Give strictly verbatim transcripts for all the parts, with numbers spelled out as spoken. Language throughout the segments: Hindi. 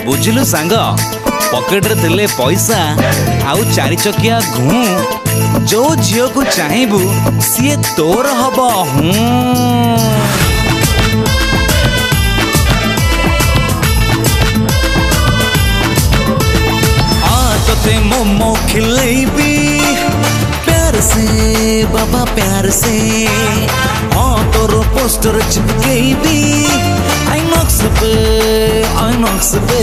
बुझिलु सांग पॉकेट रे दिले पैसा आउ चारि चकिया घू जो झियो को चाहेबू सी तोर हब हूँ मोमो खिलेबी प्यार से बाबा प्यार से हाँ तोर पोस्टर चिपकेबी आइनॉक्स पे आइनॉक्स पे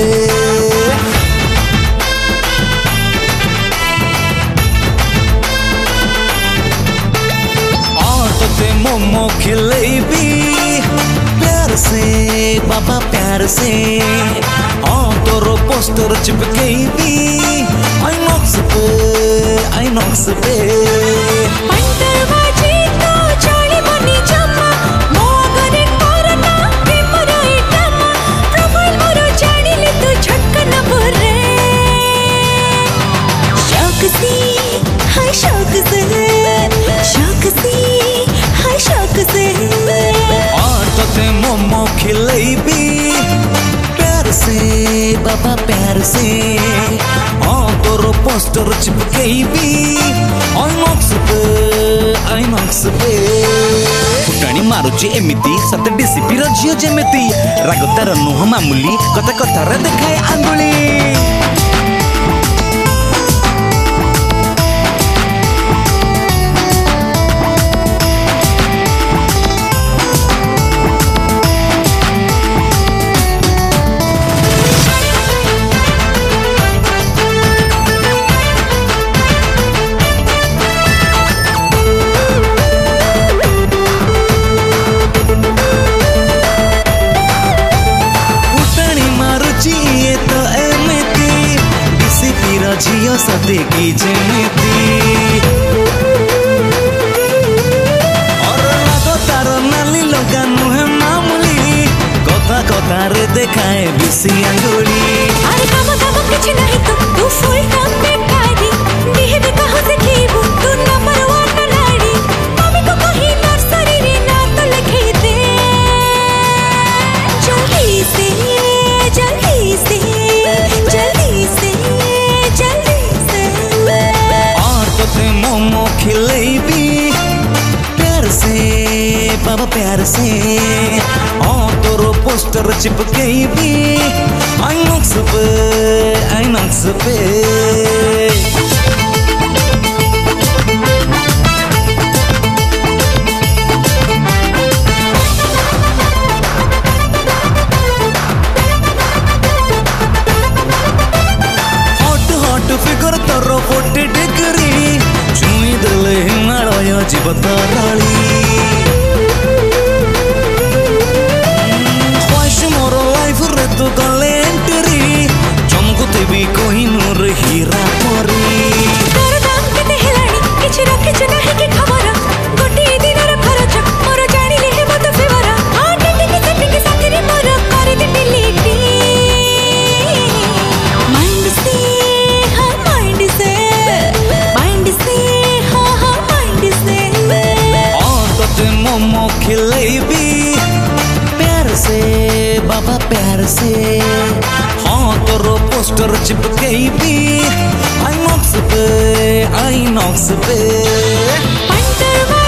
हाँ तोते मोमो खिलेबी प्यार से बाबा प्यार से हाँ तोर पोस्टर चिपकेबी आइनॉक्स पे आइनॉक्स पे पंटरबाजी तो चाली बनी जमा मोगरे करना के मराई टमा प्रोफाइल मोरो जानी ले तो झटका न भरे शौक से हाय शौक से शौक से हाय शौक से और तोते मोमो खिलेबी प्यार से बाबा प्यार से हाँ तोर पोस्टर चिपकेबी आइनॉक्स पे आइनॉक्स पे फुटाणी मारुची एमिति सत डीसीपी रो झियो जेमिति राग तार नुह मामूली कथा कथा रे देखाए आंगुली झियो सते की जेमिति और लागो तार नाली लगा नुहे मामूली कथा कथा रे देखाए बिसी आंगुली अरे काम काम कुछ नहीं तो तू फुल टाइम बेकारी दिहे भी कहां से खेबू तू नंबर वन लाड़ी मम्मी को कहीं नर्सरी रे ना तो लिखे दे जल्दी से जल्दी से जल्दी से मोमो खिलेबी प्यार से बाबा प्यार से हाँ तोर पोस्टर चिपकेबी आइनॉक्स पे आइनॉक्स पे हॉट हॉट फिगर तोर फोर्टी डिग्री चुनी दले हिमालय जीव तराली ख्वाहिश मोर लाइफ रे तू गले एंट्री चमकुतेबी कोहिनूर हीरा परी तोर दाम केते हेलाणी किछ रखे छ नाही कि खबर गोटी दिन रे खरच मोर जानी ले हे मत फेवर आ टिटी के सेटिंग के साथ रे मोर कर दे डिलीट माइंड से हां माइंड से माइंड से मोमो खिलेबी प्यार से बाबा प्यार से हाँ तोर पोस्टर चिपकेबी आइनॉक्स पे आइनॉक्स पे